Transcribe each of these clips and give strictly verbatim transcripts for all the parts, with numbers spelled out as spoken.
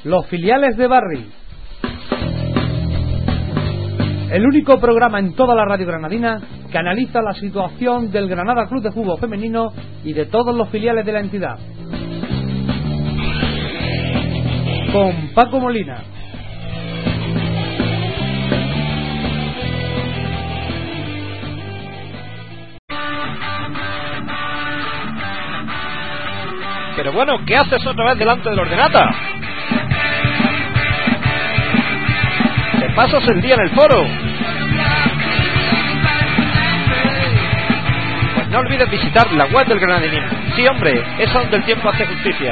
Los Filiales de Barri. El único programa en toda la radio granadina que analiza la situación del Granada Club de Fútbol Femenino y de todos los filiales de la entidad. Con Paco Molina. Pero bueno, ¿qué haces otra vez delante del ordenata? Te pasas el día en el foro. Pues no olvides visitar la web del Granadinismo. Sí, hombre, es donde el tiempo hace justicia.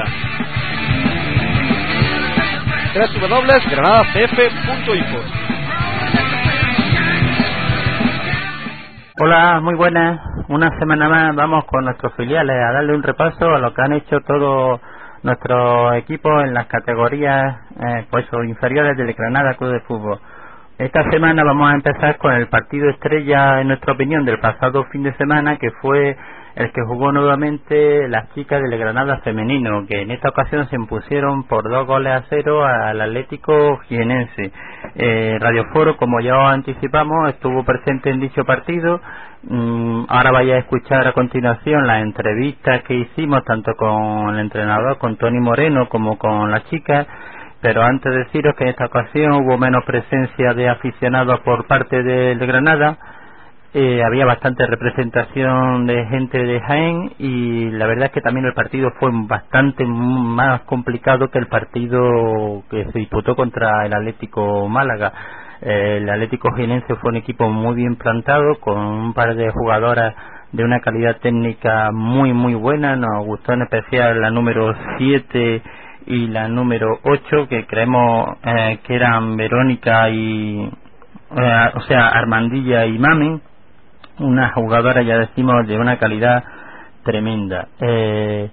doble u doble u doble u punto granada c f punto info. Hola, muy buenas. Una semana más vamos con nuestros filiales a darle un repaso a lo que han hecho todos nuestros equipos en las categorías eh, pues inferiores del Granada Club de Fútbol. Esta semana vamos a empezar con el partido estrella, en nuestra opinión, del pasado fin de semana, que fue el que jugó nuevamente las chicas del Granada femenino, que en esta ocasión se impusieron por dos goles a cero al Atlético Jienense. Eh, Radio Foro, como ya os anticipamos, estuvo presente en dicho partido. Mm, ahora vais a escuchar a continuación las entrevistas que hicimos tanto con el entrenador, con Tony Moreno, como con las chicas. Pero antes de deciros que en esta ocasión hubo menos presencia de aficionados por parte del Granada. Eh, había bastante representación de gente de Jaén y la verdad es que también el partido fue bastante más complicado que el partido que se disputó contra el Atlético Málaga. Eh, el Atlético Jienense fue un equipo muy bien plantado, con un par de jugadoras de una calidad técnica muy muy buena. Nos gustó en especial la número siete y la número ocho, que creemos eh, que eran Verónica y eh, o sea Armandilla y Mami, una jugadora, ya decimos, de una calidad tremenda. Eh,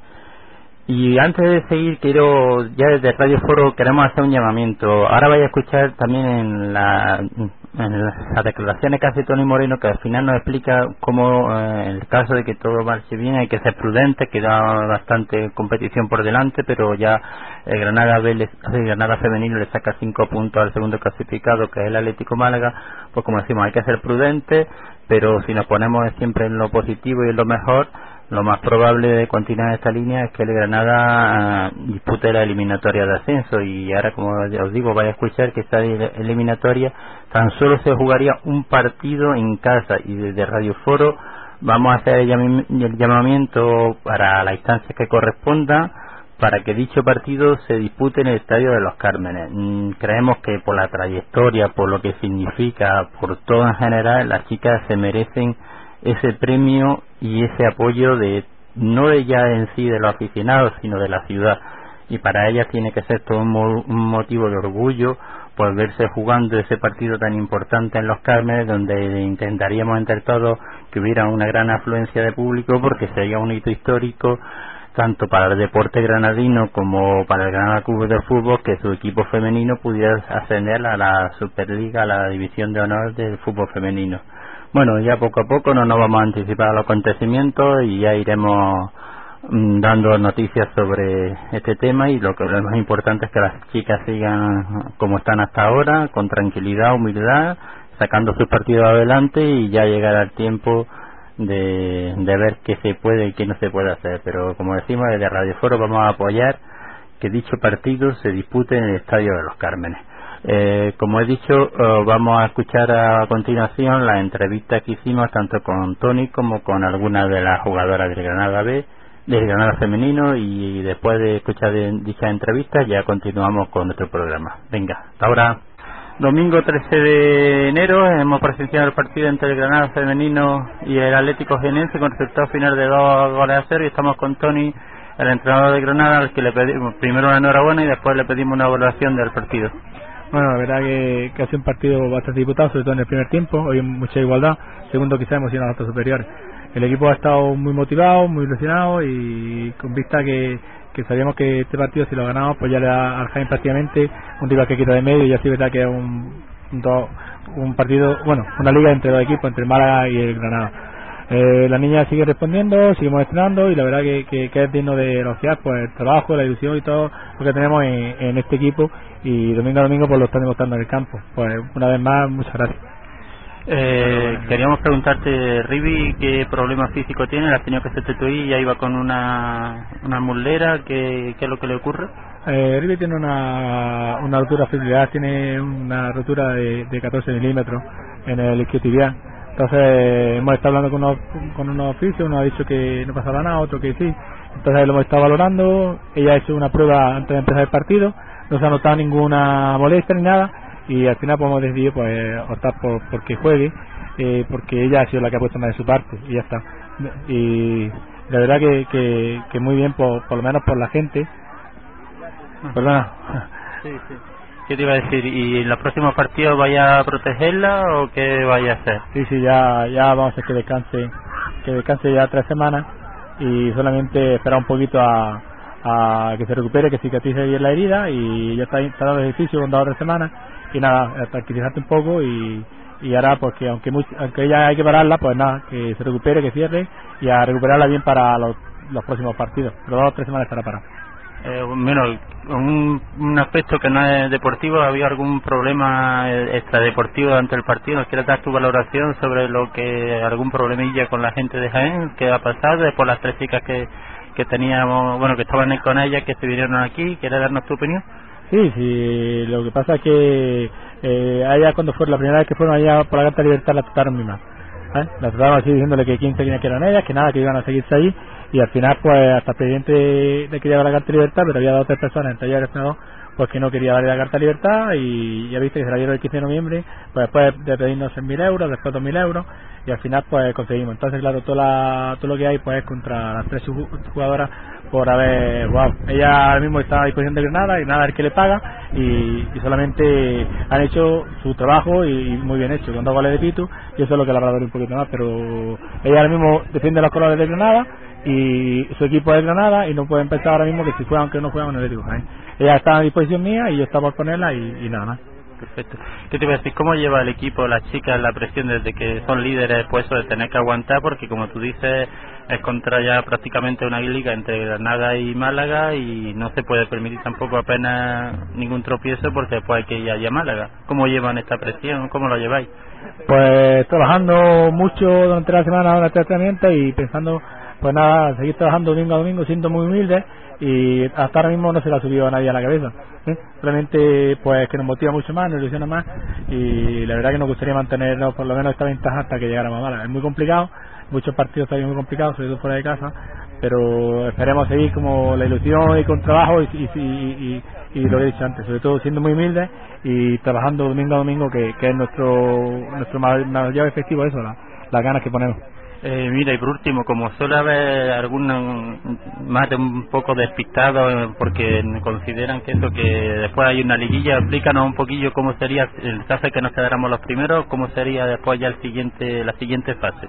y antes de seguir, quiero, ya desde Radio Foro queremos hacer un llamamiento. Ahora vais a escuchar también en, la, en las declaraciones que hace Tony Moreno, que al final nos explica cómo eh, en el caso de que todo marche bien hay que ser prudente, que da bastante competición por delante, pero ya el Granada, el Granada femenino le saca cinco puntos al segundo clasificado, que es el Atlético Málaga. Pues como decimos, hay que ser prudente, pero si nos ponemos siempre en lo positivo y en lo mejor, lo más probable de continuar esta línea es que el Granada uh, dispute la eliminatoria de ascenso. Y ahora, como os digo, vais a escuchar que esta eliminatoria tan solo se jugaría un partido en casa, y desde Radio Foro vamos a hacer el, llam el llamamiento para la instancia que corresponda para que dicho partido se dispute en el Estadio de los Cármenes. Mm, creemos que por la trayectoria, por lo que significa, por todo en general, las chicas se merecen ese premio y ese apoyo, de no de ya en sí de los aficionados, sino de la ciudad. Y para ellas tiene que ser todo un, mo un motivo de orgullo por verse jugando ese partido tan importante en los Cármenes, donde intentaríamos entre todos que hubiera una gran afluencia de público, porque sería un hito histórico tanto para el deporte granadino como para el Granada Club de Fútbol, que su equipo femenino pudiera ascender a la Superliga, a la división de honor del fútbol femenino. Bueno, ya poco a poco no nos vamos a anticipar a los acontecimientos y ya iremos mmm, dando noticias sobre este tema, y lo que lo más importante es que las chicas sigan como están hasta ahora, con tranquilidad, humildad, sacando sus partidos adelante, y ya llegará el tiempo de, de ver qué se puede y qué no se puede hacer. Pero como decimos, desde Radio Foro vamos a apoyar que dicho partido se dispute en el Estadio de los Cármenes. Eh, como he dicho, uh, vamos a escuchar a continuación la entrevista que hicimos tanto con Tony como con algunas de las jugadoras del Granada B, del Granada femenino, y después de escuchar de dichas entrevistas ya continuamos con nuestro programa. Venga, hasta ahora. Domingo trece de enero hemos presenciado el partido entre el Granada femenino y el Atlético Jienense con resultado final de dos goles a cero, y estamos con Tony, el entrenador de Granada, al que le pedimos primero una enhorabuena y después le pedimos una evaluación del partido. Bueno, la verdad que, que ha sido un partido bastante disputado, sobre todo en el primer tiempo. Hoy hay mucha igualdad. Segundo, quizá hemos sido nosotros superiores. El equipo ha estado muy motivado, muy ilusionado, y con vista que, que sabíamos que este partido, si lo ganamos, pues ya le da al Jaén prácticamente un rival que quita de medio, y así verdad que es un, un, un partido, bueno, una liga entre dos equipos, entre el Málaga y el Granada. Eh, la niña sigue respondiendo, seguimos entrenando y la verdad que, que, que es digno de elogiar pues el trabajo, la ilusión y todo lo que tenemos en, en este equipo, y domingo a domingo pues lo están demostrando en el campo. Pues una vez más, muchas gracias. Eh, queríamos preguntarte, Rivi, ¿qué problema físico tiene? ¿La has tenido que sustituir? ¿Ya iba con una, una mulera? ¿Qué, ¿Qué es lo que le ocurre? Eh, Rivi tiene una, una rotura fibrilar, tiene una rotura de, de catorce milímetros en el isquiotibial. Entonces hemos estado hablando con unos, con unos oficios, uno ha dicho que no pasaba nada, otro que sí. Entonces lo hemos estado valorando, ella ha hecho una prueba antes de empezar el partido, no se ha notado ninguna molestia ni nada, y al final pues hemos decidido pues optar por, por que juegue, eh, porque ella ha sido la que ha puesto más de su parte, y ya está. Y la verdad que, que, que muy bien, por, por lo menos por la gente. Perdona. Sí, sí. ¿Qué te iba a decir? ¿Y en los próximos partidos vaya a protegerla o qué vaya a hacer? Sí, sí, ya, ya vamos a hacer que descanse, que descanse ya tres semanas, y solamente esperar un poquito a, a que se recupere, que cicatrice bien la herida, y ya está, está dando ejercicio con dos o tres semanas, y nada, tranquilizarte un poco, y, y ahora porque aunque, muy, aunque ella hay que pararla, pues nada, que se recupere, que cierre, y a recuperarla bien para los, los próximos partidos, pero dos o tres semanas estará parada. Eh, bueno, un, un aspecto que no es deportivo, ¿había algún problema extradeportivo durante el partido? ¿Nos quieres dar tu valoración sobre lo que, algún problemilla con la gente de Jaén que ha pasado, después las tres chicas que, que teníamos, bueno, que estaban con ellas, que se vinieron aquí? ¿Quieres darnos tu opinión? Sí, sí, lo que pasa es que eh, allá cuando fue la primera vez que fueron allá por la Carta de Libertad la trataron muy mal, ¿eh? La trataron así diciéndole que quién sabía que eran ellas, que nada, que iban a seguirse ahí, y al final pues hasta el presidente le quería dar la Carta de Libertad, pero había dos o tres personas, entre ellas el senador, pues que no quería darle la Carta de Libertad, y ya viste que se la dieron el quince de noviembre, pues después de pedirnos en mil euros, después dos mil euros, y al final pues conseguimos. Entonces claro, toda la, todo lo que hay pues es contra las tres jugadoras por haber jugado. Ella ahora mismo está a disposición de Granada, y nada, el que le paga, y, y solamente han hecho su trabajo, y, y muy bien hecho, con dos goles de Pitu, y eso es lo que la valora un poquito más, pero ella ahora mismo defiende los colores de Granada, y su equipo es de Granada, y no pueden pensar ahora mismo que si juegan o que no juegan, no le digo, ¿eh? Ella está a disposición mía, y yo estaba por ponerla, y, y nada más. Perfecto. ¿Qué te iba a decir? ¿Cómo lleva el equipo, las chicas, la presión desde que son líderes, pues eso de tener que aguantar? Porque como tú dices, es contra ya prácticamente una liga entre Granada y Málaga, y no se puede permitir tampoco apenas ningún tropiezo, porque después hay que ir allá a Málaga. ¿Cómo llevan esta presión? ¿Cómo lo lleváis? Pues trabajando mucho durante la semana, durante el entrenamiento, y pensando, pues nada, seguir trabajando domingo a domingo, siendo muy humildes, y hasta ahora mismo no se le ha subido a nadie a la cabeza, ¿eh? Realmente pues que nos motiva mucho más, nos ilusiona más, y la verdad que nos gustaría mantenernos por lo menos esta ventaja hasta que llegáramos a Málaga. Es muy complicado, muchos partidos están muy complicados, sobre todo fuera de casa, pero esperemos seguir como la ilusión y con trabajo, y, y, y, y, y lo que he dicho antes, sobre todo siendo muy humildes y trabajando domingo a domingo, que, que es nuestro nuestro mayor efectivo, eso, la, las ganas que ponemos. Eh, mira, y por último, como suele haber algún más de un poco despistado, porque consideran que eso, que después hay una liguilla, explícanos un poquillo cómo sería, el caso de que nos quedáramos los primeros, cómo sería después ya el siguiente la siguiente fase.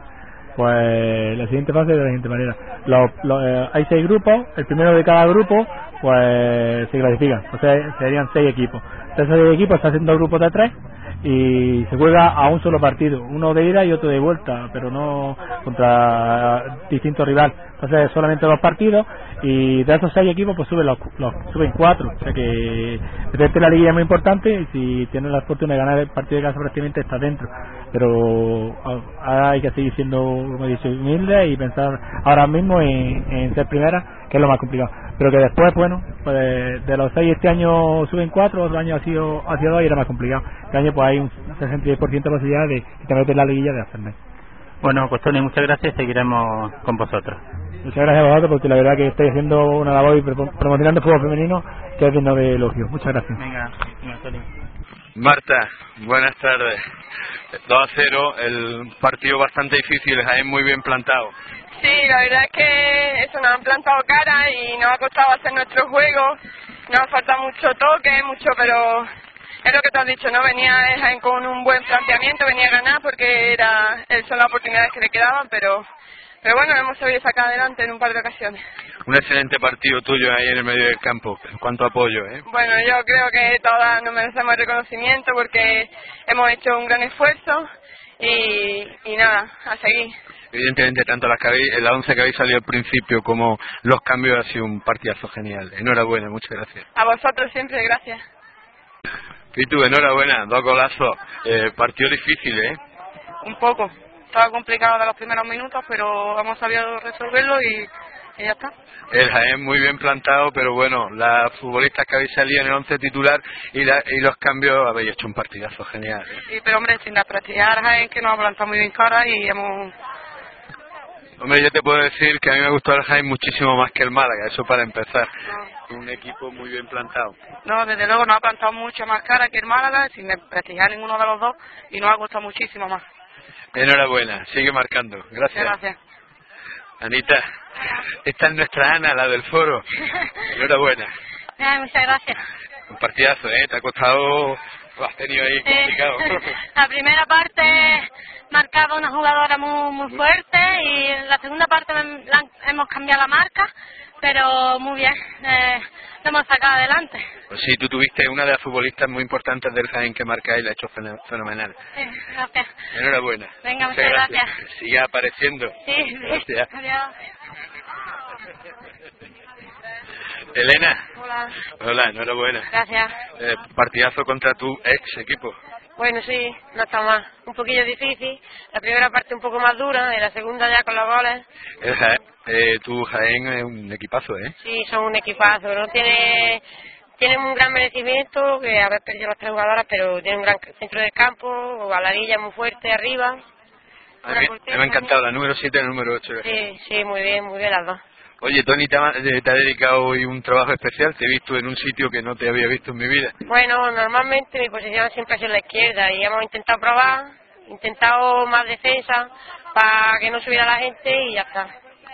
Pues la siguiente fase de la siguiente manera. Los, los, eh, hay seis grupos, el primero de cada grupo pues se clasifican, o sea, serían seis equipos. Entonces el equipo está haciendo grupos de tres, y se juega a un solo partido, uno de ida y otro de vuelta, pero no contra distintos rivales. Entonces solamente dos partidos, y de esos seis equipos pues suben los, los suben cuatro, o sea que meterte la liguilla es muy importante, y si tienes la fortuna de ganar el partido de casa prácticamente estás dentro, pero ahora hay que seguir siendo, como he dicho, humilde, y pensar ahora mismo en, en ser primera, que es lo más complicado, pero que después, bueno, pues de, de los seis este año suben cuatro, otro año ha sido, ha sido dos, y era más complicado. Este año pues hay un sesenta y diez por ciento de posibilidad de que te metes en la liguilla de hacerme. Bueno, pues Tony, muchas gracias, seguiremos con vosotros. Muchas gracias a vosotros, porque la verdad que estáis haciendo una labor y promocionando el fútbol femenino que es digno de elogio. Muchas gracias. Venga, venga, Tony. Marta, buenas tardes. dos a cero, el partido bastante difícil, Jaén muy bien plantado. Sí, la verdad es que eso, nos han plantado cara y nos ha costado hacer nuestro juego, nos falta mucho toque, mucho, pero es lo que te has dicho, ¿no? Venía Jaén con un buen planteamiento, venía a ganar porque era, son las oportunidades que le quedaban, pero pero bueno, hemos sabido sacar adelante en un par de ocasiones. Un excelente partido tuyo ahí en el medio del campo, cuánto apoyo, ¿eh? Bueno, yo creo que todas nos merecemos reconocimiento porque hemos hecho un gran esfuerzo y, y nada, a seguir. Evidentemente, tanto las que habéis, la once que habéis salido al principio como los cambios ha sido un partidazo genial. Enhorabuena, muchas gracias. A vosotros siempre, gracias. Pitu, enhorabuena, dos golazos. Eh, partido difícil, ¿eh? Un poco. Estaba complicado de los primeros minutos, pero hemos sabido resolverlo y, y ya está. El Jaén muy bien plantado, pero bueno, las futbolistas que habéis salido en el once titular y, la, y los cambios habéis hecho un partidazo genial. Sí, pero hombre, sin desprestigiar Jaén, que nos ha plantado muy bien cara y hemos... Hombre, yo te puedo decir que a mí me gustó el Jaén muchísimo más que el Málaga, eso para empezar. No. Un equipo muy bien plantado. No, desde luego nos ha plantado mucho más cara que el Málaga, sin desprestigiar ninguno de los dos, y nos ha costado muchísimo más. Enhorabuena, sigue marcando. Gracias. Gracias. Anita, esta es nuestra Ana, la del foro. Enhorabuena. Ay, muchas gracias. Un partidazo, ¿eh? Te ha costado... Lo has tenido ahí complicado. Eh, la primera parte marcaba una jugadora muy muy fuerte y en la segunda parte la, hemos cambiado la marca, pero muy bien, eh, lo hemos sacado adelante. Pues sí, tú tuviste una de las futbolistas muy importantes del Jaén que marca y la ha hecho fenomenal. Sí, gracias. Enhorabuena. Venga, muchas, muchas gracias. gracias. Sigue apareciendo. Sí, gracias. Adiós. Elena. Hola. Hola, enhorabuena. Gracias. Eh, partidazo contra tu ex equipo. Bueno, sí, no está mal. Un poquillo difícil. La primera parte un poco más dura y la segunda ya con los goles. El Jaén, eh, tu Jaén es un equipazo, ¿eh? Sí, son un equipazo. No tiene... Tienen un gran merecimiento, que haber perdido las tres jugadoras, pero tienen un gran centro de campo, Valadilla muy fuerte arriba. A mí, me ha encantado la número siete y la número ocho. Sí, sí, muy bien, muy bien las dos. Oye, Tony, te ha, te ha dedicado hoy un trabajo especial. Te he visto en un sitio que no te había visto en mi vida. Bueno, normalmente mi posición siempre ha sido la izquierda y hemos intentado probar, intentado más defensa para que no subiera la gente y ya está.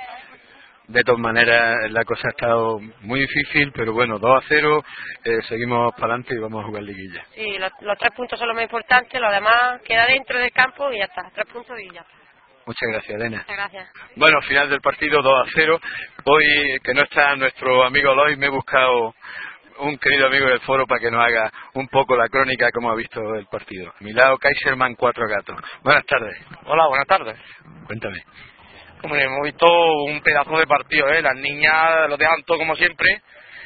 De todas maneras, la cosa ha estado muy difícil, pero bueno, dos a cero, eh, seguimos para adelante y vamos a jugar liguilla. Sí, los, los tres puntos son los más importantes, lo demás queda dentro del campo y ya está, tres puntos y ya está. Muchas gracias, Elena. Muchas gracias. Bueno, final del partido dos a cero. Hoy, que no está nuestro amigo Lois, me he buscado un querido amigo del foro para que nos haga un poco la crónica de cómo ha visto el partido. A mi lado, Kaiserman, cuatro gatos. Buenas tardes. Hola, buenas tardes. Cuéntame. Hombre, hemos visto un pedazo de partido, ¿eh? Las niñas lo dejan todo como siempre,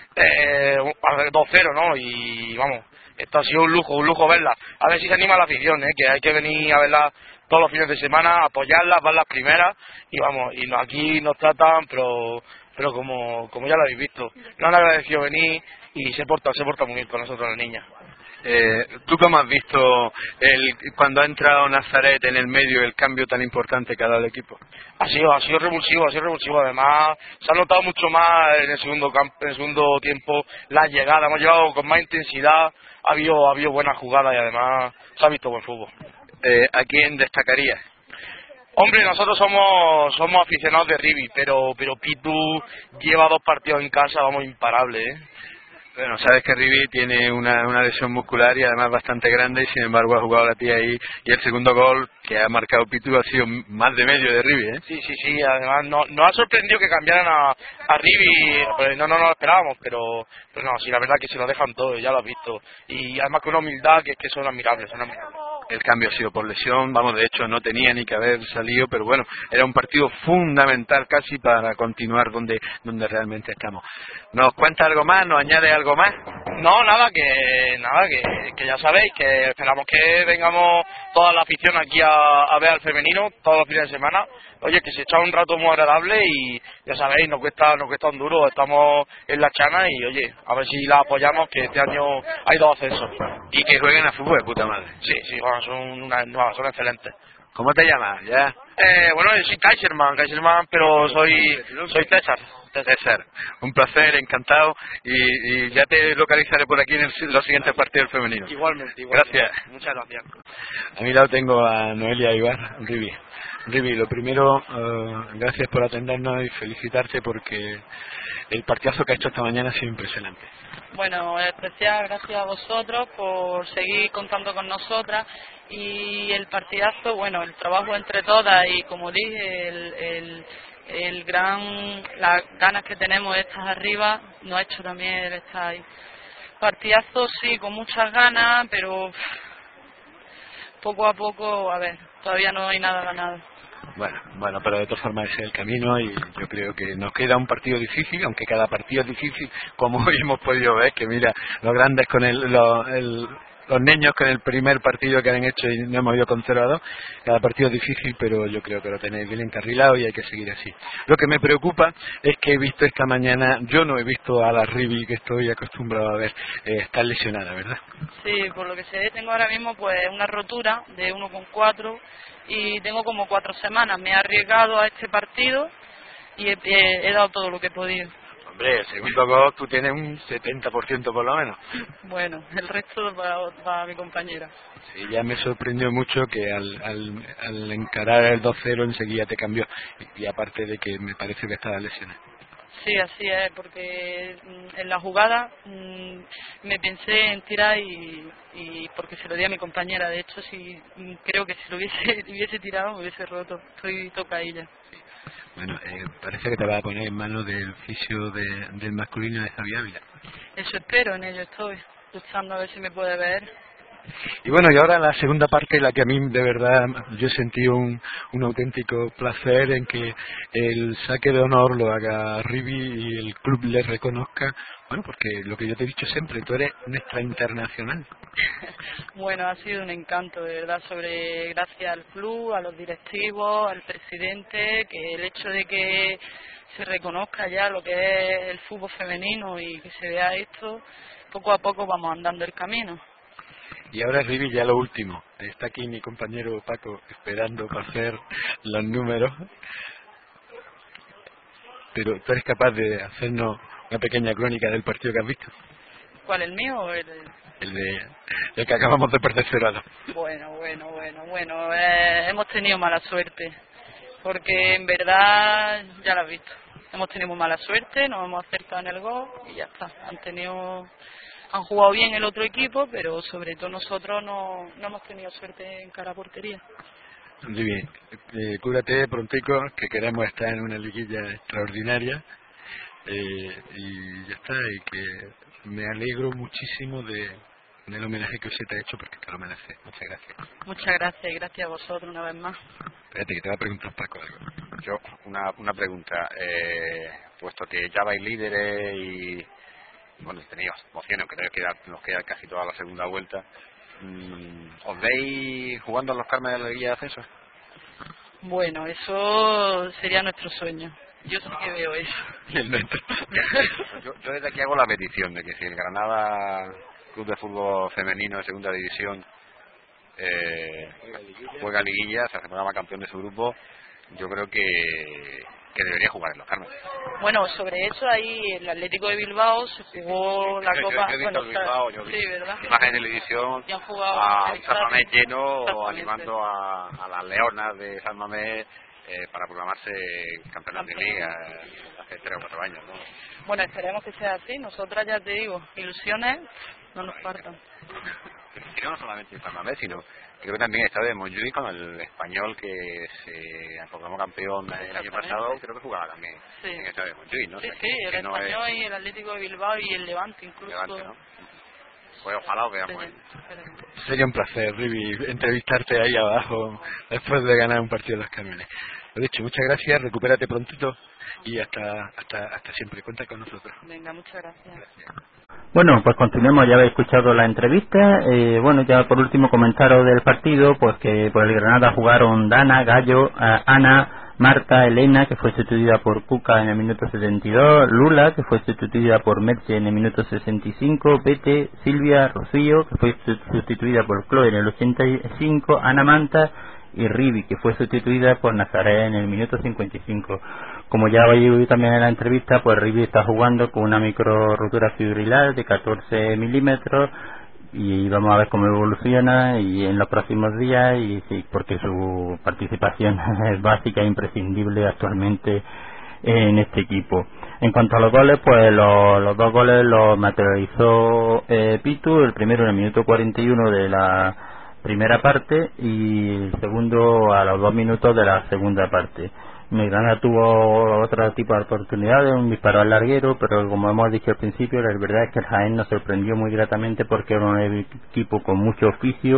eh, dos cero, ¿no? Y vamos, esto ha sido un lujo, un lujo verla. A ver si se anima la afición, ¿eh? Que hay que venir a verla todos los fines de semana, apoyarlas, ver las primeras, y vamos, y no, aquí nos tratan, pero pero como como ya lo habéis visto, nos han agradecido venir y se porta, se porta muy bien con nosotros las niñas. Eh, ¿Tú cómo has visto el, cuando ha entrado Nazaret en el medio, el cambio tan importante que ha dado el equipo? Ha sido, ha sido revulsivo, ha sido revulsivo. Además, se ha notado mucho más en el segundo campo, en el segundo tiempo la llegada. Hemos llegado con más intensidad, ha habido, ha habido buenas jugadas y además se ha visto buen fútbol. Eh, ¿A quién destacarías? Hombre, nosotros somos somos aficionados de Rivi, pero pero Pitu lleva dos partidos en casa, vamos, imparable, ¿eh? Bueno, sabes que Rivi tiene una, una lesión muscular y además bastante grande y sin embargo ha jugado la tía ahí y el segundo gol que ha marcado Pitu ha sido más de medio de Rivi, ¿eh? Sí, sí, sí, además no, nos ha sorprendido que cambiaran a, a Rivi, pues no, no nos lo esperábamos, pero, pero no, sí, la verdad que se lo dejan todo, ya lo has visto. Y además con una humildad que es que son admirables, son admirables. El cambio ha sido por lesión, vamos, de hecho no tenía ni que haber salido, pero bueno, era un partido fundamental casi para continuar donde donde realmente estamos. ¿Nos cuenta algo más? ¿Nos añade algo más? No, nada, que nada que, que ya sabéis, que esperamos que vengamos toda la afición aquí a, a ver al femenino todos los fines de semana. Oye, que se echa un rato muy agradable y ya sabéis, nos cuesta, nos cuesta un duro, estamos en la chana y oye, a ver si la apoyamos, que este año hay dos ascensos. Y que jueguen a fútbol de puta madre. Sí, sí, bueno, son, una, no, son excelentes. ¿Cómo te llamas? ¿Ya? Eh, bueno, yo soy Kaiserman, Kaiserman, pero soy, soy César. César, un placer, encantado y, y ya te localizaré por aquí en el, los siguientes partidos femeninos. Igualmente, igualmente. Gracias. Muchas gracias. A mi lado tengo a Noelia Ibar, Rivi. Rivi, lo primero, uh, gracias por atendernos y felicitarte porque el partidazo que ha hecho esta mañana ha sido impresionante. Bueno, especial gracias a vosotros por seguir contando con nosotras y el partidazo, bueno, el trabajo entre todas y como dije, el, el, el gran, las ganas que tenemos de estar arriba, nos ha hecho también el estar ahí. Partidazo sí, con muchas ganas, pero poco a poco, a ver, todavía no hay nada ganado. Bueno, bueno, pero de todas formas ese es el camino y yo creo que nos queda un partido difícil, aunque cada partido es difícil, como hoy hemos podido ver, que mira, los grandes con el, lo, el los niños con el primer partido que han hecho y no hemos ido conservado, cada partido es difícil, pero yo creo que lo tenéis bien encarrilado y hay que seguir así. Lo que me preocupa es que he visto esta mañana, yo no he visto a la Rivi que estoy acostumbrado a ver, eh, está lesionada, ¿verdad? Sí, por lo que sé, tengo ahora mismo pues una rotura de uno coma cuatro y tengo como cuatro semanas. Me he arriesgado a este partido y he, he, he dado todo lo que he podido. Hombre, el segundo gol tú tienes un setenta por ciento por lo menos. Bueno, el resto para, para mi compañera. Sí, ya me sorprendió mucho que al, al, al encarar el dos cero enseguida te cambió. Y, y aparte de que me parece que estaba lesionada. Sí, así es, porque en la jugada mmm, me pensé en tirar y, y porque se lo di a mi compañera. De hecho, si creo que si lo hubiese, hubiese tirado me hubiese roto. Estoy tocadilla. Bueno, eh, parece que te vas a poner en manos del fisio de, del masculino de Javier Ávila. Eso espero, en ello estoy, luchando a ver si me puede ver. Y bueno, y ahora la segunda parte, la que a mí de verdad yo he sentido un, un auténtico placer en que el saque de honor lo haga Rivi y el club le reconozca. Bueno, porque lo que yo te he dicho siempre, tú eres nuestra internacional. Bueno, ha sido un encanto, de verdad, sobre gracias al club, a los directivos, al presidente, que el hecho de que se reconozca ya lo que es el fútbol femenino y que se vea esto, poco a poco vamos andando el camino. Y ahora, Rivi, ya lo último. Está aquí mi compañero Paco esperando para hacer los números. Pero tú eres capaz de hacernos una pequeña crónica del partido que has visto. ¿Cuál, el mío o el...? El de el que acabamos de perder cero a dos. Bueno, bueno, bueno, bueno. Eh, hemos tenido mala suerte. Porque en verdad, ya lo has visto. Hemos tenido muy mala suerte, nos hemos acertado en el gol y ya está. Han tenido... Han jugado bien el otro equipo, pero sobre todo nosotros no, no hemos tenido suerte en cara a portería. Muy bien, eh, cúrate prontico, que queremos estar en una liguilla extraordinaria eh, y ya está, y que me alegro muchísimo de, del homenaje que usted te ha hecho porque te lo merece. Muchas gracias. Muchas gracias y gracias a vosotros una vez más. Espérate, que te va a preguntar Paco algo. Yo, una, una pregunta, eh, puesto que ya vais líderes y bueno, tenéis opciones, que queda, nos queda casi toda la segunda vuelta. ¿Os veis jugando en los Carmen de la Liguilla de Ascenso? Bueno, eso sería nuestro sueño. Yo sí que veo eso. yo, yo desde aquí hago la petición de que si el Granada Club de Fútbol Femenino de Segunda División eh, juega liguilla, se hace programa campeón de su grupo, yo creo que que debería jugar en los Carmen. Bueno, sobre eso ahí el Atlético de Bilbao se jugó la yo, Copa. Yo, yo bueno, Bilbao, yo sí, ¿verdad? Imágenes de televisión, y han jugado a San Mamés lleno, animando a, a las leonas de San Mamés eh, para proclamarse campeonas de liga hace tres o cuatro años, ¿no? Bueno, esperemos que sea así. Nosotras, ya te digo, ilusiones no nos faltan. Creo no solamente en San Mamés, sino creo que también está de Montjuic con el español que se proclamó campeón el año pasado, creo que jugaba también sí. en el estadio de Montjuic, ¿no? Sí, o sea, sí, que, el que español no es... y el Atlético de Bilbao y el Levante incluso. Levante, ¿no? Pues ojalá lo veamos. Sería un placer, Rivi, entrevistarte ahí abajo después de ganar un partido de los camiones. Lo dicho, muchas gracias, recupérate prontito y hasta hasta hasta siempre. Cuenta con nosotros. Venga, muchas gracias. Gracias. Bueno, pues continuemos, ya habéis escuchado la entrevista. Eh, bueno, ya por último comentaros del partido, pues que por el Granada jugaron Dana, Gallo, eh, Ana, Marta, Elena, que fue sustituida por Cuca en el minuto setenta y dos, Lula, que fue sustituida por Merche en el minuto sesenta y cinco, Pete, Silvia, Rocío, que fue sustituida por Chloe en el ochenta y cinco, Ana Manta y Rivi, que fue sustituida por Nazaré en el minuto cincuenta y cinco. Como ya habéis oído también en la entrevista, pues Rivi está jugando con una micro rotura fibrilar de catorce milímetros y vamos a ver cómo evoluciona y en los próximos días, y sí, porque su participación es básica e imprescindible actualmente en este equipo. En cuanto a los goles, pues los, los dos goles los materializó eh, Pitu, el primero en el minuto cuarenta y uno de la primera parte y el segundo a los dos minutos de la segunda parte. Granada tuvo otro tipo de oportunidades, un disparo al larguero, pero como hemos dicho al principio, la verdad es que el Jaén nos sorprendió muy gratamente porque era un equipo con mucho oficio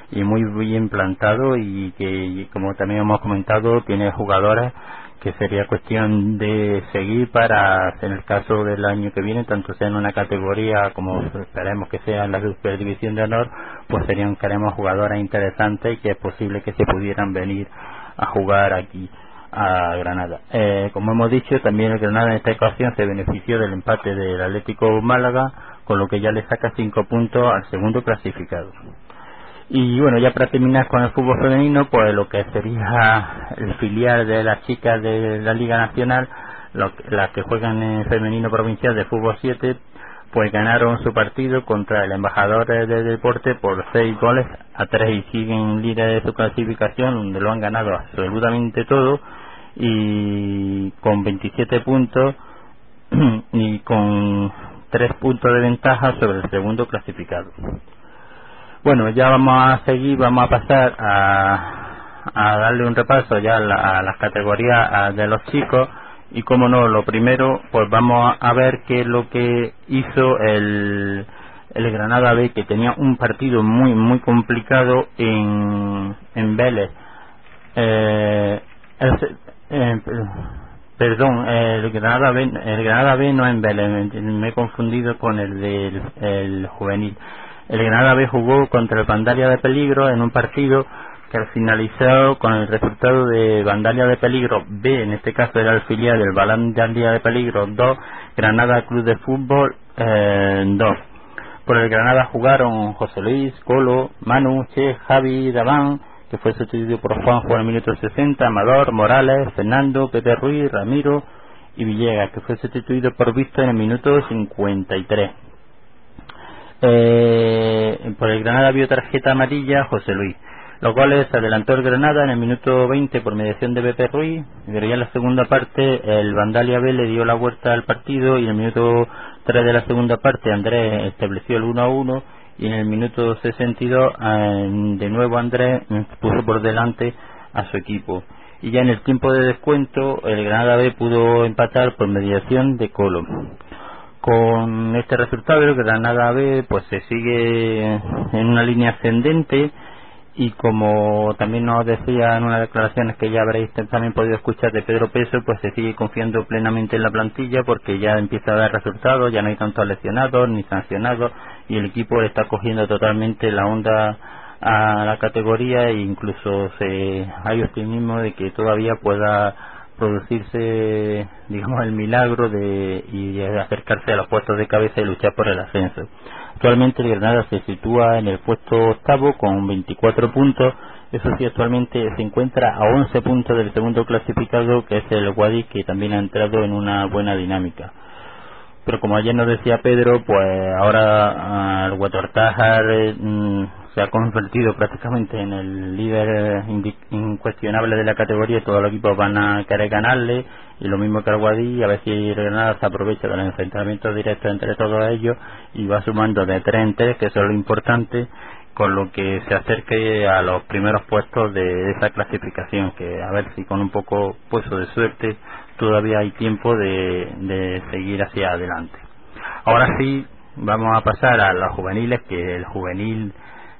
y muy bien plantado, y que, como también hemos comentado, tiene jugadores que sería cuestión de seguir para, en el caso del año que viene, tanto sea en una categoría como esperemos que sea en la Superdivisión de Honor, pues serían, queremos, jugadores interesantes y que es posible que se pudieran venir a jugar aquí a Granada. Eh, como hemos dicho, también el Granada en esta ocasión se benefició del empate del Atlético Málaga, con lo que ya le saca cinco puntos al segundo clasificado. Y bueno, ya para terminar con el fútbol femenino, pues lo que sería el filial de las chicas de la Liga Nacional, lo, las que juegan en femenino provincial de fútbol siete, pues ganaron su partido contra el embajador de deporte por seis goles a tres y siguen líderes de su clasificación, donde lo han ganado absolutamente todo, y con veintisiete puntos y con tres puntos de ventaja sobre el segundo clasificado. Bueno, ya vamos a seguir, vamos a pasar a, a darle un repaso ya a, la, a las categorías de los chicos, y como no, lo primero, pues vamos a ver qué es lo que hizo el, el Granada B, que tenía un partido muy muy complicado en, en Vélez. Eh, el, eh, perdón, el Granada B, el Granada B no en Vélez, me, me he confundido con el del el juvenil. El Granada B jugó contra el Vandalia de Peligro en un partido que al finalizado con el resultado de Vandalia de Peligro B, en este caso era el filial del Vandalia de Peligro dos, Granada Club de Fútbol eh, dos. Por el Granada jugaron José Luis, Colo, Manu, Che, Javi, Daván, que fue sustituido por Juanjo en el minuto sesenta, Amador, Morales, Fernando, Pepe Ruiz, Ramiro y Villegas, que fue sustituido por Víctor en el minuto cincuenta y tres. Eh, por el Granada vio tarjeta amarilla José Luis. Los goles adelantó el Granada en el minuto veinte por mediación de Pepe Ruiz, pero ya en la segunda parte el Vandalia B le dio la vuelta al partido, y en el minuto tres de la segunda parte Andrés estableció el uno a uno, y en el minuto sesenta y dos eh, de nuevo Andrés puso por delante a su equipo, y ya en el tiempo de descuento el Granada B pudo empatar por mediación de Colo. Con este resultado el Granada B pues se sigue en una línea ascendente, y como también nos decía en unas declaraciones que ya habréis también podido escuchar de Pedro Peso, pues se sigue confiando plenamente en la plantilla, porque ya empieza a dar resultados, ya no hay tantos lesionados ni sancionados, y el equipo está cogiendo totalmente la onda a la categoría, e incluso se hay optimismo de que todavía pueda producirse, digamos, el milagro de y de acercarse a los puestos de cabeza y luchar por el ascenso. Actualmente el Granada se sitúa en el puesto octavo con veinticuatro puntos. Eso sí, actualmente se encuentra a once puntos del segundo clasificado, que es el Guadix, que también ha entrado en una buena dinámica. Pero como ayer nos decía Pedro, pues ahora el Guatortájar eh, se ha convertido prácticamente en el líder incuestionable de la categoría, y todos los equipos van a querer ganarle, y lo mismo que el Guadix, a ver si el Granada se aprovecha del enfrentamiento directo entre todos ellos y va sumando de tres en tres, que eso es lo importante, con lo que se acerque a los primeros puestos de esa clasificación, que a ver si con un poco puesto de suerte todavía hay tiempo de, de seguir hacia adelante. Ahora sí, vamos a pasar a los juveniles, que el juvenil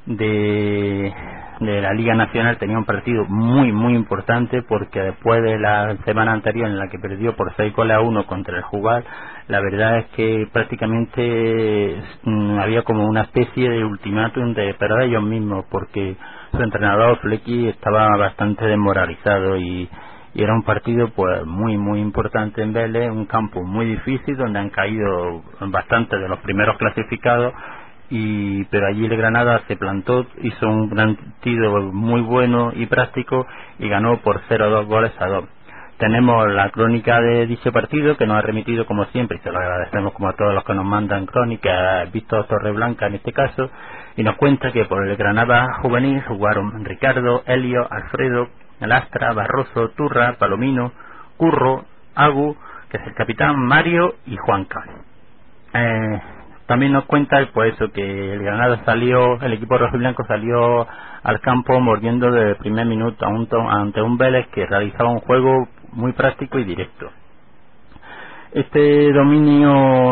de, de la Liga Nacional tenía un partido muy muy importante, porque después de la semana anterior en la que perdió por seis goles a uno contra el Jugar, la verdad es que prácticamente mmm, había como una especie de ultimátum de para ellos mismos, porque su entrenador Flecky estaba bastante desmoralizado, y y era un partido pues muy muy importante en Vélez, un campo muy difícil donde han caído bastante de los primeros clasificados, y pero allí el Granada se plantó, hizo un partido muy bueno y práctico, y ganó por cero a dos goles a dos. Tenemos la crónica de dicho partido, que nos ha remitido como siempre, y se lo agradecemos como a todos los que nos mandan crónicas, Víctor Torreblanca en este caso, y nos cuenta que por el Granada juvenil jugaron Ricardo, Helio, Alfredo, Lastra, Barroso, Turra, Palomino, Curro, Agu, que es el capitán, Mario y Juanca. Eh, también nos cuenta pues eso, que el Granada salió, el equipo rojiblanco salió al campo mordiendo desde el primer minuto ante un Vélez que realizaba un juego muy práctico y directo. Este dominio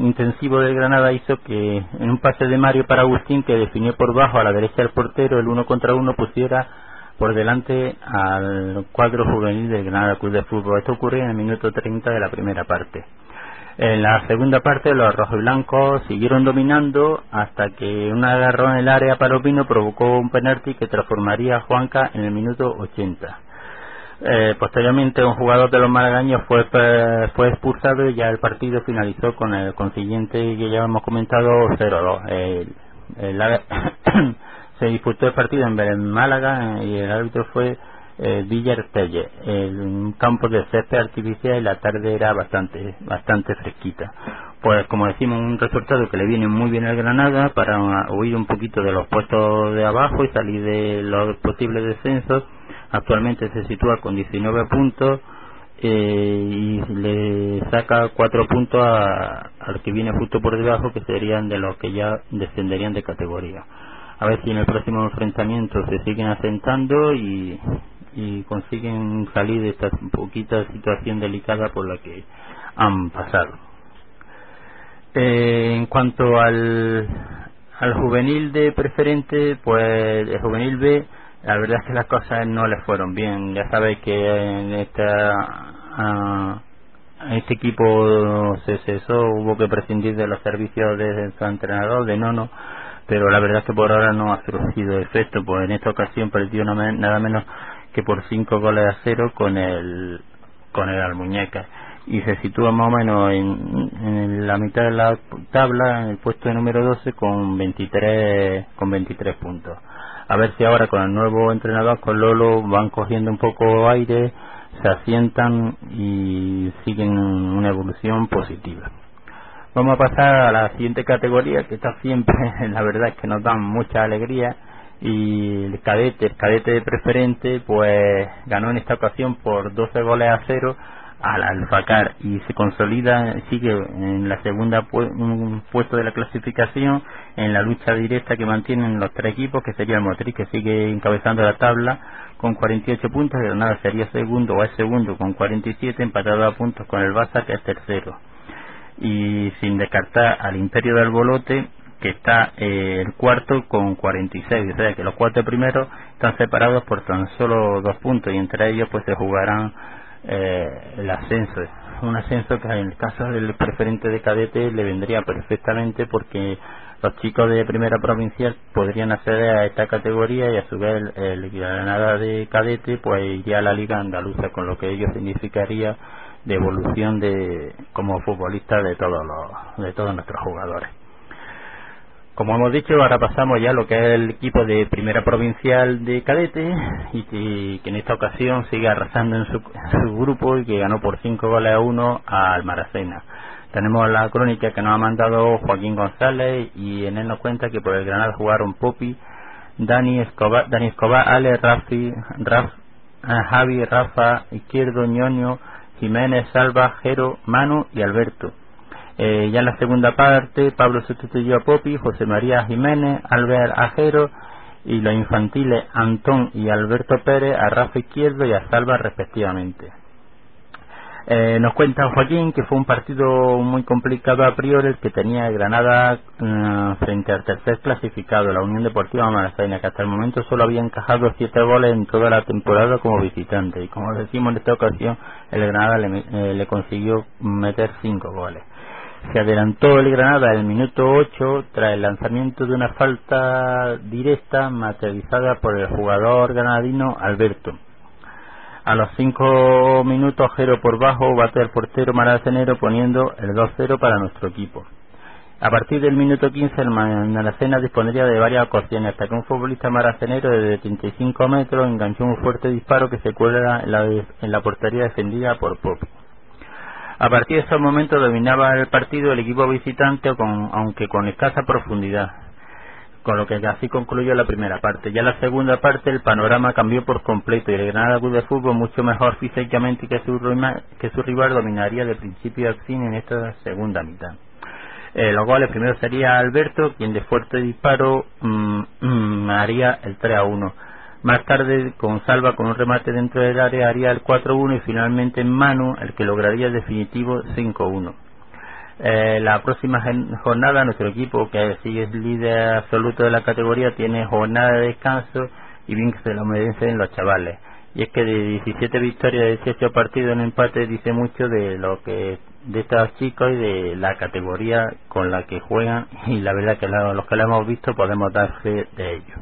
intensivo del Granada hizo que en un pase de Mario para Agustín, que definió por bajo a la derecha del portero, el uno contra uno pusiera por delante al cuadro juvenil del Granada Club de Fútbol. Esto ocurrió en el minuto treinta de la primera parte. En la segunda parte los rojiblancos siguieron dominando hasta que un agarrón en el área palopino provocó un penalti que transformaría a Juanca en el minuto ochenta. Eh, posteriormente un jugador de los malagueños fue fue expulsado y ya el partido finalizó con el consiguiente que ya hemos comentado cero dos. El, el, se disputó el partido en Málaga y el árbitro fue eh, Villar Telle, en un campo de césped artificial, y la tarde era bastante bastante fresquita. Pues como decimos, un resultado que le viene muy bien al Granada para huir un poquito de los puestos de abajo y salir de los posibles descensos. Actualmente se sitúa con diecinueve puntos eh, y le saca cuatro puntos a, al que viene justo por debajo, que serían de los que ya descenderían de categoría. A ver si en el próximo enfrentamiento se siguen asentando y, y consiguen salir de esta poquita situación delicada por la que han pasado. Eh, en cuanto al, al juvenil de preferente, pues el juvenil B, la verdad es que las cosas no les fueron bien. Ya sabéis que en esta uh, este equipo se cesó, hubo que prescindir de los servicios de su entrenador, de Nono, pero la verdad es que por ahora no ha surgido efecto, pues en esta ocasión perdió nada menos que por cinco goles a cero con el con el Almuñécar, y se sitúa más o menos en, en la mitad de la tabla, en el puesto número doce con veintitrés con veintitrés puntos. A ver si ahora con el nuevo entrenador, con Lolo, van cogiendo un poco aire, se asientan y siguen una evolución positiva. Vamos a pasar a la siguiente categoría, que está siempre, la verdad es que nos dan mucha alegría, y el cadete, el cadete de preferente, pues ganó en esta ocasión por doce goles a cero al Alfacar y se consolida, sigue en la segunda pu un puesto de la clasificación en la lucha directa que mantienen los tres equipos, que sería el Motriz, que sigue encabezando la tabla con cuarenta y ocho puntos, y Granada sería segundo o es segundo con cuarenta y siete, empatado a puntos con el Barça, que es tercero, y sin descartar al Imperio del Bolote, que está eh, el cuarto con cuarenta y seis, o sea que los cuatro primeros están separados por tan solo dos puntos, y entre ellos pues se jugarán Eh, el ascenso, un ascenso que en el caso del preferente de cadete le vendría perfectamente, porque los chicos de primera provincial podrían acceder a esta categoría y a su vez el, el Granada de cadete pues iría a la Liga Andaluza, con lo que ello significaría de evolución de como futbolista de todos los de todos nuestros jugadores. Como hemos dicho, ahora pasamos ya a lo que es el equipo de primera provincial de cadete, y que, que en esta ocasión sigue arrasando en su, en su grupo, y que ganó por cinco goles a uno al Maracena. Tenemos la crónica que nos ha mandado Joaquín González, y en él nos cuenta que por el Granada jugaron Popi, Dani Escobar, Dani Escobar, Ale, Rafi, Raf, Javi, Rafa, Izquierdo, Ñoño, Jiménez, Salva, Jero, Manu y Alberto. Eh, ya en la segunda parte, Pablo sustituyó a Popi, José María Jiménez, Albert Ajero, y los infantiles Antón y Alberto Pérez a Rafa Izquierdo y a Salva respectivamente. Eh, nos cuenta Joaquín que fue un partido muy complicado a priori el que tenía Granada eh, frente al tercer clasificado, la Unión Deportiva Maracena, que hasta el momento solo había encajado siete goles en toda la temporada como visitante, y como decimos en esta ocasión el Granada le, eh, le consiguió meter cinco goles. Se adelantó el Granada en el minuto ocho tras el lanzamiento de una falta directa materializada por el jugador granadino Alberto. A los cinco minutos, Jero por bajo bate al portero maracenero, poniendo el dos cero para nuestro equipo. A partir del minuto quince, el Maracena dispondría de varias ocasiones, hasta que un futbolista maracenero de treinta y cinco metros enganchó un fuerte disparo que se cuelga en la, en la portería defendida por Pop. A partir de esos momentos dominaba el partido el equipo visitante, con, aunque con escasa profundidad, con lo que así concluyó la primera parte. Ya en la segunda parte el panorama cambió por completo, y el Granada Club de Fútbol, mucho mejor físicamente que su, que su rival, dominaría de principio a fin en esta segunda mitad. Eh, los goles, primero sería Alberto, quien de fuerte disparo mmm, mmm, haría el tres a uno. Más tarde, con Salva con un remate dentro del área, haría el cuatro uno, y finalmente Manu el que lograría el definitivo cinco uno. Eh, la próxima jornada nuestro equipo, que sigue es líder absoluto de la categoría, tiene jornada de descanso y bien que se lo merecen los chavales. Y es que de diecisiete victorias de dieciocho partidos en empate dice mucho de lo que de estos chicos y de la categoría con la que juegan, y la verdad que la, los que lo hemos visto podemos dar fe de ello.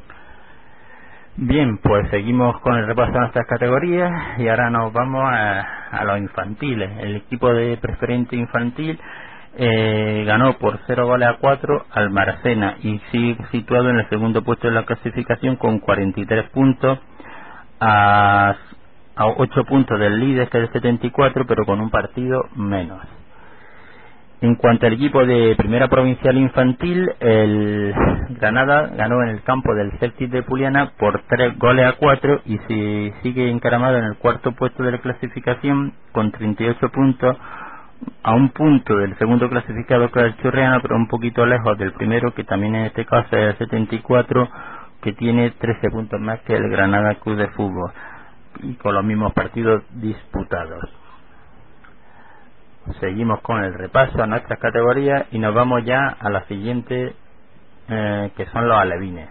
Bien, pues seguimos con el repaso de nuestras categorías y ahora nos vamos a, a los infantiles. El equipo de preferente infantil eh, ganó por cero goles a cuatro al Maracena y sigue situado en el segundo puesto de la clasificación con cuarenta y tres puntos, a, a ocho puntos del líder, que es el setenta y cuatro, pero con un partido menos. En cuanto al equipo de primera provincial infantil, el Granada ganó en el campo del Celtic de Puliana por tres goles a cuatro y se sigue encaramado en el cuarto puesto de la clasificación con treinta y ocho puntos, a un punto del segundo clasificado, que es el Churriana, pero un poquito lejos del primero, que también en este caso es el setenta y cuatro, que tiene trece puntos más que el Granada Club de Fútbol, y con los mismos partidos disputados. Seguimos con el repaso a nuestras categorías y nos vamos ya a la siguiente, eh, que son los alevines.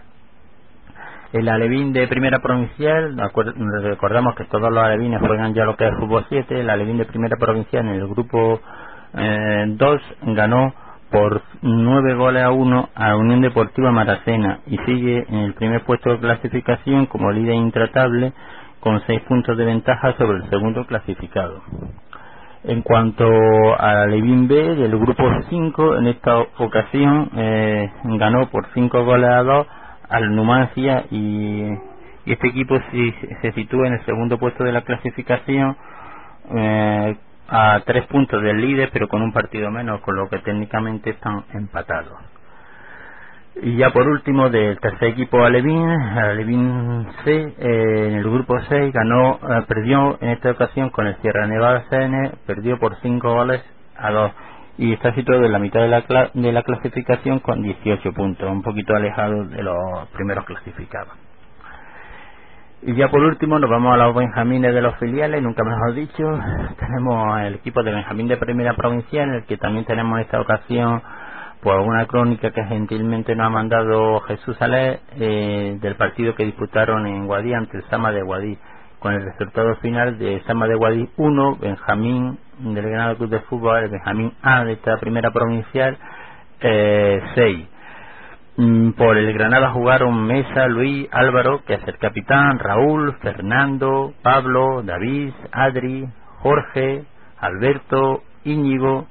El alevín de primera provincial, recordamos que todos los alevines juegan ya lo que es fútbol siete. El alevín de primera provincial en el grupo eh, dos ganó por nueve goles a uno a Unión Deportiva Maracena y sigue en el primer puesto de clasificación como líder intratable con seis puntos de ventaja sobre el segundo clasificado. En cuanto al Alevín B del grupo cinco, en esta ocasión eh, ganó por cinco goles a dos al Numancia y, y este equipo se, se sitúa en el segundo puesto de la clasificación eh, a tres puntos del líder, pero con un partido menos, con lo que técnicamente están empatados. Y ya por último, del tercer equipo Alevín, Alevín C, eh, en el grupo seis ganó, eh, perdió en esta ocasión con el Sierra Nevada C N, perdió por cinco goles a dos y está situado en la mitad de la, cla de la clasificación con dieciocho puntos, un poquito alejado de los primeros clasificados. Y ya por último nos vamos a los benjamines de los filiales, nunca mejor dicho. Tenemos el equipo de Benjamín de primera provincial, en el que también tenemos en esta ocasión pues una crónica que gentilmente nos ha mandado Jesús Alé, eh, del partido que disputaron en Guadí ante el Sama de Guadí, con el resultado final de Sama de Guadí uno, Benjamín del Granada Club de Fútbol, el Benjamín A de esta primera provincial eh, seis. Mm, por el Granada jugaron Mesa, Luis, Álvaro, que es el capitán, Raúl, Fernando, Pablo, David, Adri, Jorge, Alberto, Íñigo.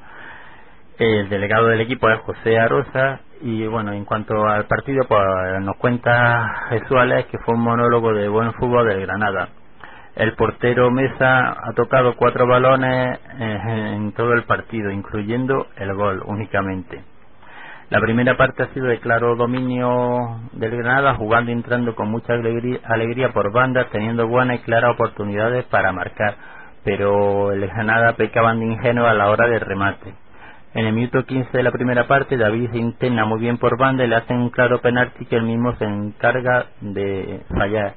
El delegado del equipo es José Arosa. Y bueno, en cuanto al partido, pues nos cuenta Jesús Alex que fue un monólogo de buen fútbol del Granada. El portero Mesa ha tocado cuatro balones eh, en todo el partido, incluyendo el gol únicamente. La primera parte ha sido de claro dominio del Granada, jugando y entrando con mucha alegría, alegría por bandas, teniendo buenas y claras oportunidades para marcar, pero el Granada pecaban de ingenuo a la hora del remate. En el minuto quince de la primera parte, David se interna muy bien por banda y le hacen un claro penalti que él mismo se encarga de fallar.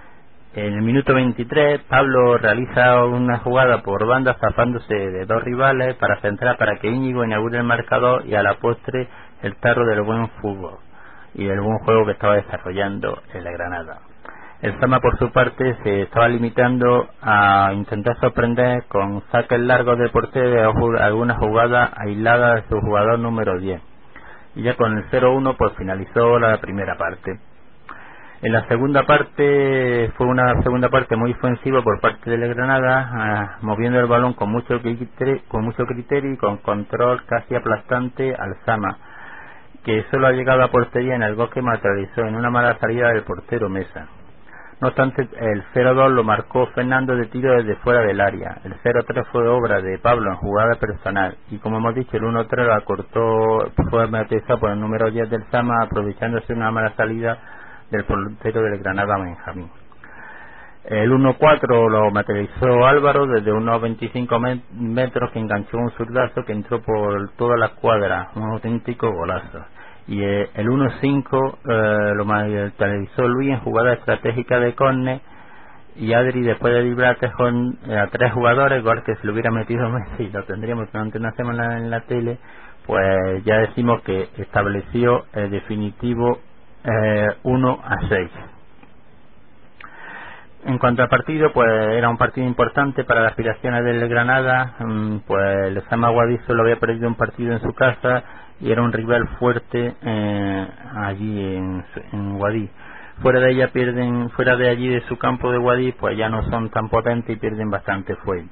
En el minuto veintitrés, Pablo realiza una jugada por banda zafándose de dos rivales para centrar para que Íñigo inaugure el marcador y a la postre el tarro del buen fútbol y del buen juego que estaba desarrollando el Granada. El Sama, por su parte, se estaba limitando a intentar sorprender con saques largos de portero de algunas jugadas aisladas de su jugador número diez. Y ya con el cero uno pues finalizó la primera parte. En la segunda parte fue una segunda parte muy ofensiva por parte del Granada, uh, moviendo el balón con mucho criterio, con mucho criterio y con control casi aplastante al Sama, que solo ha llegado a portería en el gol que materializó en una mala salida del portero Mesa. No obstante, el cero dos lo marcó Fernando de tiro desde fuera del área. El cero tres fue obra de Pablo en jugada personal. Y como hemos dicho, el uno tres lo acortó, fue materializado por el número diez del Sama, aprovechándose de una mala salida del portero del Granada, Benjamín. El uno cuatro lo materializó Álvaro desde unos veinticinco metros, que enganchó un zurdazo que entró por toda la cuadra, un auténtico golazo. Y eh, el uno cinco eh, lo materializó Luis en jugada estratégica de córner y Adri, después de librar a tres, a tres jugadores, gol que se lo hubiera metido Messi y lo tendríamos durante una semana en la tele, pues ya decimos que estableció el definitivo eh, uno a seis. En cuanto al partido, pues era un partido importante para las aspiraciones del Granada. Pues el Sama Guadí solo había perdido un partido en su casa y era un rival fuerte eh, allí en, en Guadí. Fuera de ella pierden, fuera de allí de su campo de Guadí, pues ya no son tan potentes y pierden bastante fuelle.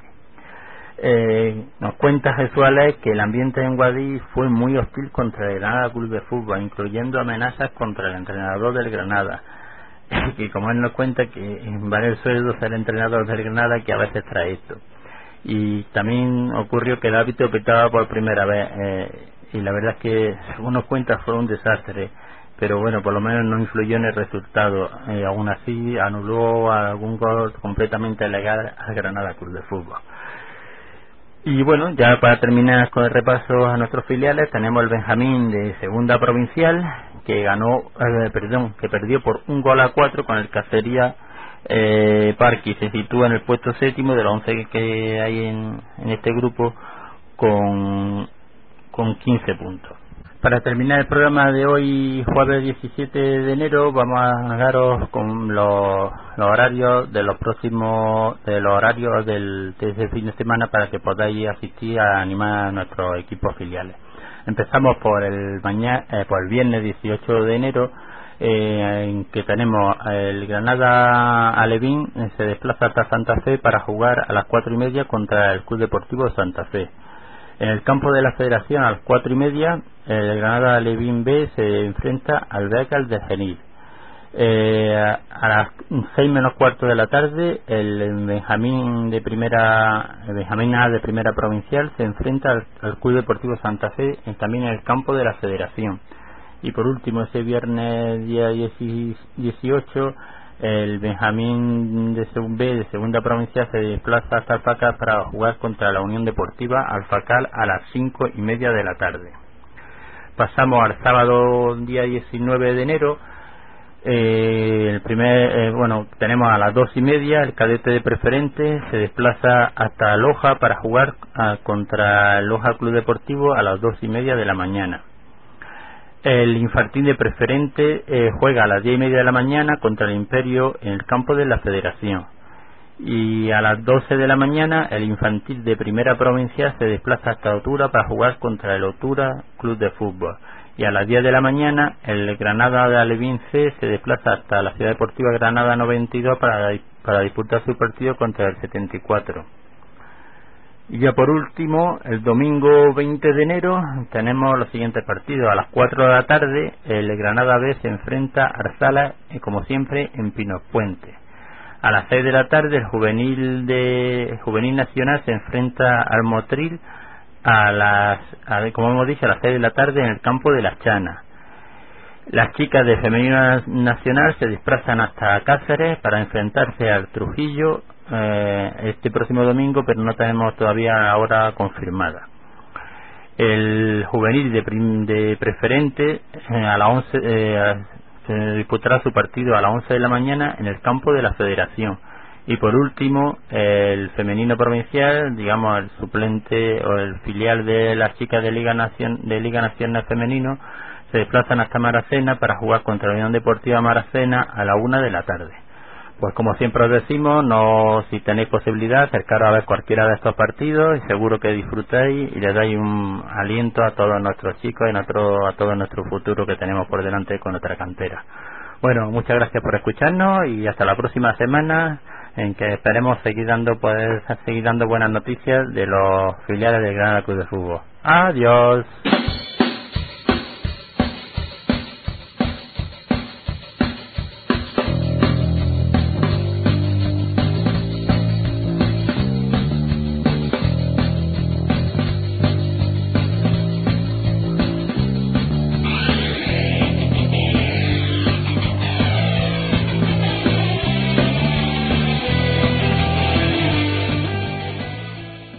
Eh, nos cuenta Jesús Alex que el ambiente en Guadí fue muy hostil contra el Granada Club de Fútbol, incluyendo amenazas contra el entrenador del Granada. Que como él nos cuenta que vale el sueldo ser entrenador del Granada, que a veces trae esto. Y también ocurrió que el árbitro pitaba por primera vez eh, y la verdad es que según nos cuenta fue un desastre, pero bueno, por lo menos no influyó en el resultado. Eh, aún así anuló algún gol completamente legal al Granada Club de Fútbol. Y bueno, ya para terminar con el repaso a nuestros filiales, tenemos el Benjamín de Segunda Provincial, que ganó, eh, perdón, que perdió por un gol a cuatro con el Cacería eh, Parque, y se sitúa en el puesto séptimo de los once que hay en, en este grupo con, con quince puntos. Para terminar el programa de hoy, jueves diecisiete de enero, vamos a daros con los, los horarios de los próximos, de los horarios del, de este fin de semana para que podáis asistir a animar a nuestros equipos filiales. Empezamos por el mañana, eh, por el viernes dieciocho de enero, eh, en que tenemos el Granada Alevín, eh, se desplaza hasta Santa Fe para jugar a las cuatro y media contra el Club Deportivo Santa Fe. En el campo de la Federación, a las cuatro y media, el Granada Alevín B se enfrenta al Becal de Genil. Eh, a las seis menos cuarto de la tarde, el Benjamín de primera, el Benjamín A de primera provincial se enfrenta al, al Club Deportivo Santa Fe, en, también en el campo de la Federación. Y por último, ese viernes día dieciocho, el Benjamín de B de segunda provincial se desplaza hasta Alfacal para jugar contra la Unión Deportiva Alfacal a las cinco y media de la tarde. Pasamos al sábado día diecinueve de enero. Eh, el primer, eh, bueno, tenemos a las dos y media el cadete de preferente se desplaza hasta Loja para jugar a, contra el Loja Club Deportivo a las dos y media de la mañana. El infantil de preferente eh, juega a las diez y media de la mañana contra el Imperio en el campo de la Federación. Y a las doce de la mañana el infantil de primera provincia se desplaza hasta Otura para jugar contra el Otura Club de Fútbol. Y a las diez de la mañana el Granada de Alevín C se desplaza hasta la Ciudad Deportiva Granada noventa y dos para, para disputar su partido contra el setenta y cuatro. Y ya por último, el domingo veinte de enero tenemos los siguientes partidos. A las cuatro de la tarde el Granada B se enfrenta a Arzala, eh, como siempre, en Pinos Puente. A las seis de la tarde el juvenil de el juvenil nacional se enfrenta al Motril a las a, como hemos dicho, a las seis de la tarde en el campo de Las Chanas. Las chicas de femenino nacional se desplazan hasta Cáceres para enfrentarse al Trujillo eh, este próximo domingo, pero no tenemos todavía la hora confirmada. El juvenil de, prim, de preferente eh, a las once eh, se disputará su partido a las once de la mañana en el campo de la Federación. Y por último, el femenino provincial, digamos el suplente o el filial de las chicas de Liga Nación, de Liga Nacional Femenino, se desplazan hasta Maracena para jugar contra la Unión Deportiva Maracena a la una de la tarde. Pues como siempre os decimos, no, si tenéis posibilidad, acercaros a ver cualquiera de estos partidos y seguro que disfrutáis y le dais un aliento a todos nuestros chicos y nuestro, a todo nuestro futuro que tenemos por delante con nuestra cantera. Bueno, muchas gracias por escucharnos y hasta la próxima semana, en que esperemos seguir dando poder seguir dando buenas noticias de los filiales del Granada Club de Fútbol. Adiós.